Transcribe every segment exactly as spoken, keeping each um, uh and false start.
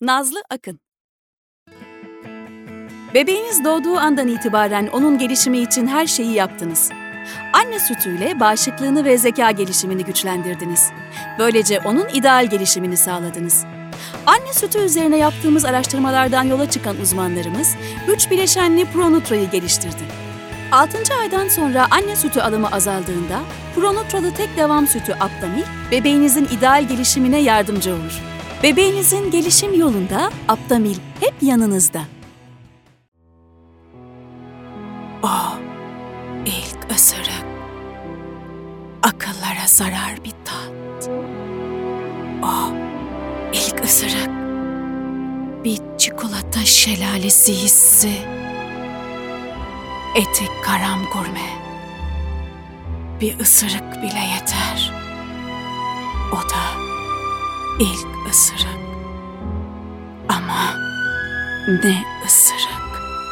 Nazlı Akın. Bebeğiniz doğduğu andan itibaren onun gelişimi için her şeyi yaptınız. Anne sütüyle bağışıklığını ve zeka gelişimini güçlendirdiniz. Böylece onun ideal gelişimini sağladınız. Anne sütü üzerine yaptığımız araştırmalardan yola çıkan uzmanlarımız, üç bileşenli Pronutra'yı geliştirdi. altıncı aydan sonra anne sütü alımı azaldığında, Pronutralı tek devam sütü Aptamil, bebeğinizin ideal gelişimine yardımcı olur. Bebeğinizin gelişim yolunda Aptamil hep yanınızda. O ilk ısırık, akıllara zarar bir tat. O ilk ısırık, bir çikolata şelalesi hissi. Eti karam gurme, bir ısırık bile yeter. O da ilk ısırık. Ama ne ısırık.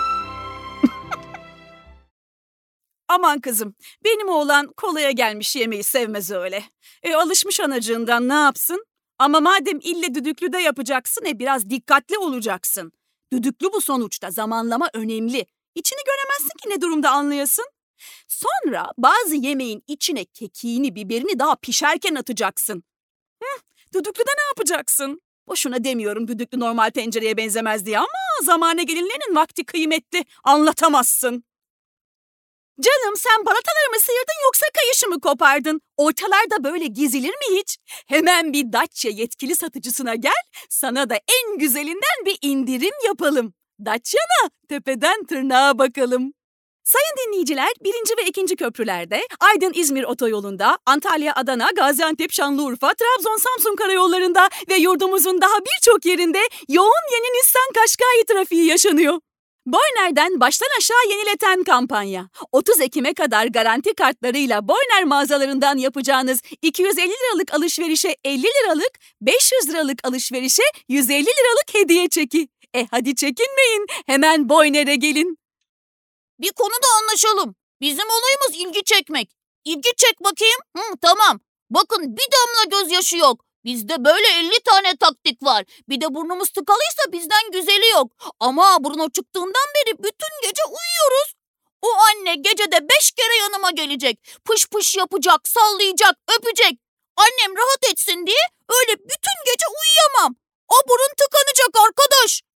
Aman kızım, benim oğlan kolaya gelmiş yemeği sevmez öyle. E, alışmış anacığından ne yapsın? Ama madem ille düdüklü de yapacaksın, e biraz dikkatli olacaksın. Düdüklü bu sonuçta, zamanlama önemli. İçini göremezsin ki ne durumda anlayasın. Sonra bazı yemeğin içine kekiğini, biberini daha pişerken atacaksın. Hı, düdüklüde ne yapacaksın? Boşuna demiyorum düdüklü normal tencereye benzemez diye ama zamane gelinlerinin vakti kıymetli, anlatamazsın. Canım, sen balataları mı sıyırdın yoksa kayışı mı kopardın? Ortalarda böyle gezilir mi hiç? Hemen bir Dacia yetkili satıcısına gel, sana da en güzelinden bir indirim yapalım. Dacia'na tepeden tırnağa bakalım. Sayın dinleyiciler, birinci ve ikinci köprülerde, Aydın-İzmir otoyolunda, Antalya-Adana, Gaziantep-Şanlıurfa, Trabzon-Samsun karayollarında ve yurdumuzun daha birçok yerinde yoğun yeni Nissan Qashqai trafiği yaşanıyor. Boyner'den baştan aşağı yenileten kampanya. otuz Ekim'e kadar garanti kartlarıyla Boyner mağazalarından yapacağınız iki yüz elli liralık alışverişe elli liralık, beş yüz liralık alışverişe yüz elli liralık hediye çeki. E hadi çekinmeyin, hemen Boyner'e gelin. Bir konuda anlaşalım. Bizim olayımız ilgi çekmek. İlgi çek bakayım. Hı, tamam. Bakın bir damla gözyaşı yok. Bizde böyle elli tane taktik var. Bir de burnumuz tıkalıysa bizden güzeli yok. Ama Bruno çıktığından beri bütün gece uyuyoruz. O anne gecede beş kere yanıma gelecek. Pış pış yapacak, sallayacak, öpecek. Annem rahat etsin diye öyle bütün gece uyuyamam. O burun tıkanacak arkadaş.